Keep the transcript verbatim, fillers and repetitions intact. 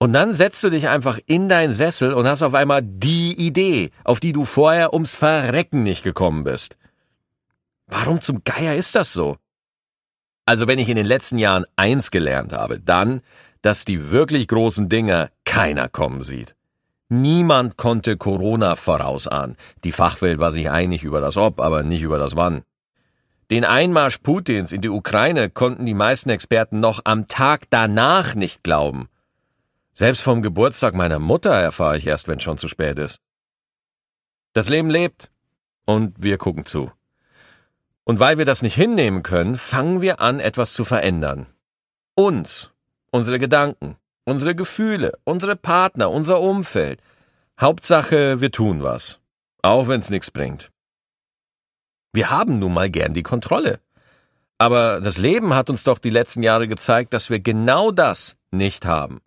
Und dann setzt du dich einfach in deinen Sessel und hast auf einmal die Idee, auf die du vorher ums Verrecken nicht gekommen bist. Warum zum Geier ist das so? Also wenn ich in den letzten Jahren eins gelernt habe, dann, dass die wirklich großen Dinger keiner kommen sieht. Niemand konnte Corona vorausahnen. Die Fachwelt war sich einig über das Ob, aber nicht über das Wann. Den Einmarsch Putins in die Ukraine konnten die meisten Experten noch am Tag danach nicht glauben. Selbst vom Geburtstag meiner Mutter erfahre ich erst, wenn es schon zu spät ist. Das Leben lebt und wir gucken zu. Und weil wir das nicht hinnehmen können, fangen wir an, etwas zu verändern. Uns, unsere Gedanken, unsere Gefühle, unsere Partner, unser Umfeld. Hauptsache, wir tun was, auch wenn es nichts bringt. Wir haben nun mal gern die Kontrolle. Aber das Leben hat uns doch die letzten Jahre gezeigt, dass wir genau das nicht haben.